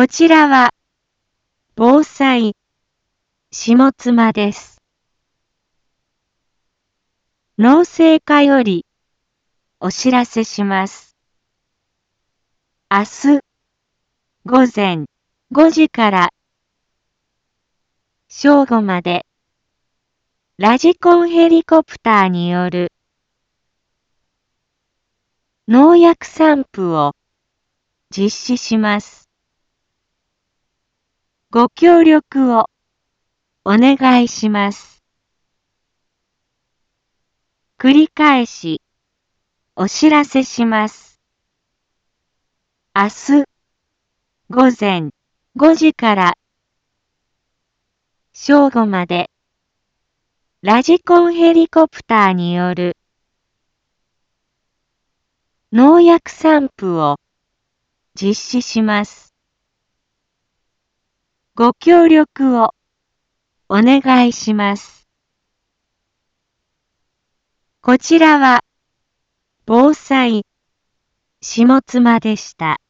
こちらは、防災、下妻です。農政課より、お知らせします。明日、午前5時から、正午まで、ラジコンヘリコプターによる、農薬散布を実施します。ご協力をお願いします。繰り返しお知らせします。明日午前5時から正午までラジコンヘリコプターによる農薬散布を実施します。ご協力をお願いします。こちらは防災、下妻でした。